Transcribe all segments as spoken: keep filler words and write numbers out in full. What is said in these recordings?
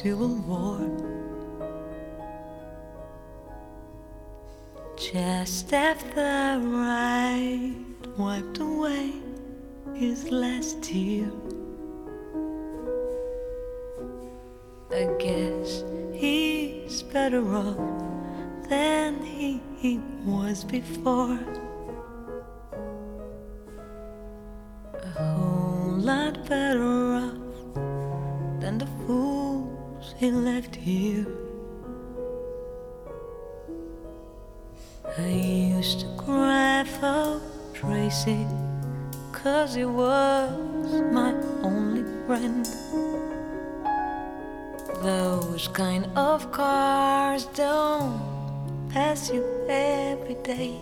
civil war. Just after I wiped away his last tear, I guess he's better off than he, he was before. A whole lot better off than the fools he left here. I used to cry for Tracy, 'cause he was my only friend. Those kind of cars don't pass you every day.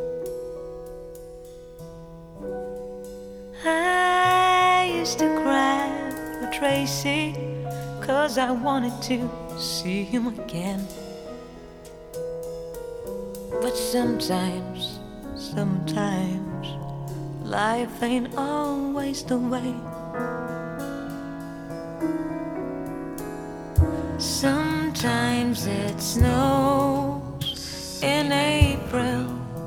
I used to cry for Tracy, 'cause I wanted to see him again. But sometimes, sometimes life ain't always the way. Sometimes it snows in April.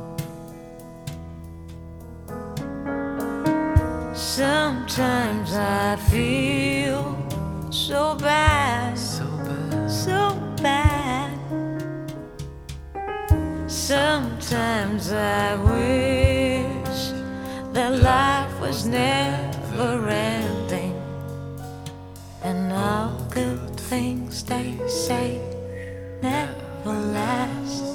Sometimes I feel so bad, so bad, so bad. Sometimes I wish that life was never ending, and all good things they say never last.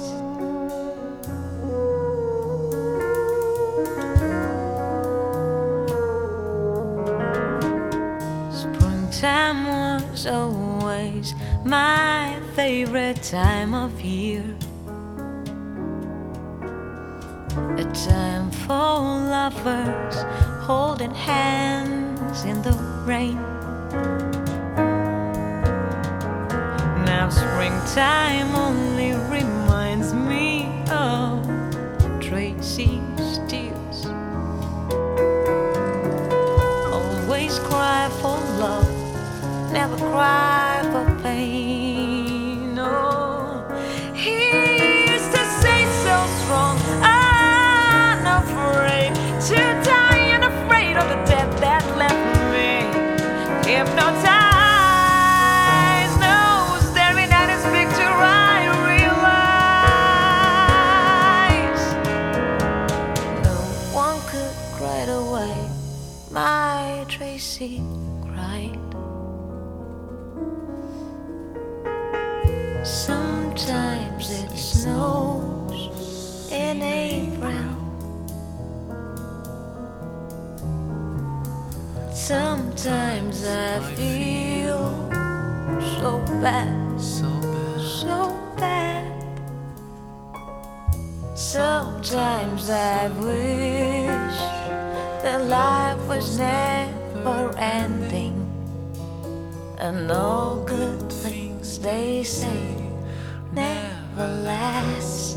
Springtime was always my favorite time of year, a time for lovers holding hands in the rain. Now springtime only reminds me of Tracy's tears. Always cry for love, never cry for pain. Oh, he used to say so strong, unafraid to die and afraid of the death that left me hypnotized. My Tracy cried. Sometimes it snows in April. Sometimes I feel so bad, so bad, so bad. Sometimes I wish that life was never ending, and all good things they say never last.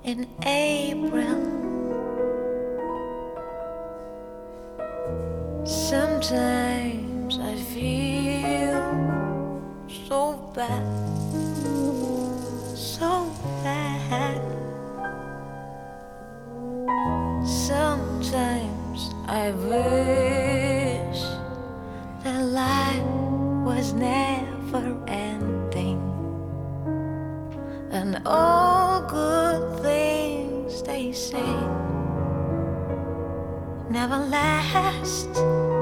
in April. Sometimes I feel so bad, so bad. Sometimes I wish that life was never ending, and all good things they say never last.